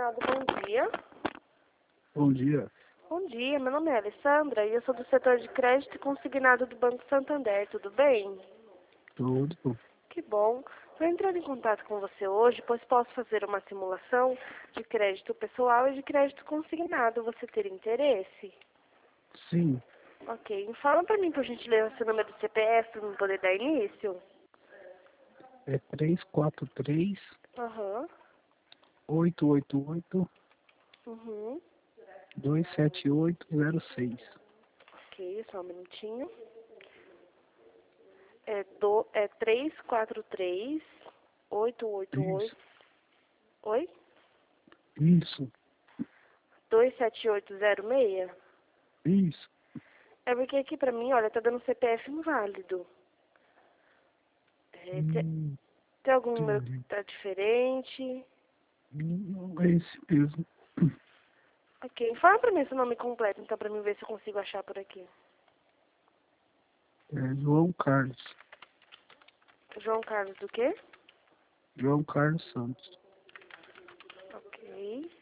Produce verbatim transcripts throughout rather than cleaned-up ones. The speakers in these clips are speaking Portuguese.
consignado, bom dia. Bom dia. Bom dia, meu nome é Alessandra e eu sou do setor de crédito consignado do Banco Santander, tudo bem? Tudo. Que bom. Estou entrando em contato com você hoje, pois posso fazer uma simulação de crédito pessoal e de crédito consignado. Você ter interesse? Sim. Ok. Fala para mim, por gentileza, seu número do C P F para eu poder dar início. É três quatro três, Aham. oito oito oito, Uhum. dois sete oito zero seis. Ok, só um minutinho. É, do, é três quatro três, oito oito Isso. oito. Oi? Isso. dois sete oito zero seis? Isso. É porque aqui pra mim, olha, tá dando C P F inválido. É, te- Hum, tem algum número que entendi. tá diferente? Não é esse mesmo. Ok, fala pra mim seu nome completo, então, pra mim ver se eu consigo achar por aqui. É João Carlos. João Carlos do quê? João Carlos Santos. Ok.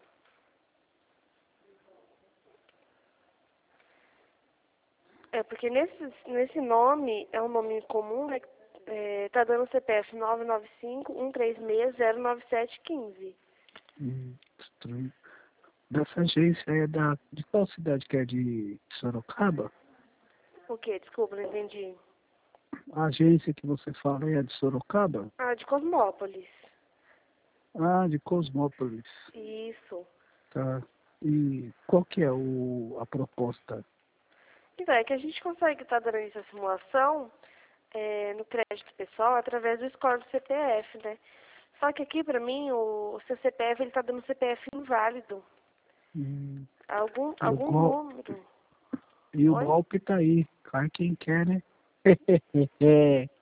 É, porque nesse, nesse nome, é um nome comum, né? É, tá dando C P F nove nove cinco, um três seis, zero nove sete um cinco. Hum, estranho. Dessa agência é da... De qual cidade que é? De Sorocaba? O quê? Desculpa, não entendi. A agência que você fala é de Sorocaba? Ah, de Cosmópolis. Ah, de Cosmópolis. Isso. Tá. E qual que é o, a proposta? Então, é que a gente consegue estar dando essa simulação é, no crédito pessoal através do score do C P F, né? Só que aqui, pra mim, o, o seu C P F, ele tá dando C P F inválido. Hum, Algum, e o algum gol, número. e o Oi? golpe tá aí. Cai quem quer, né?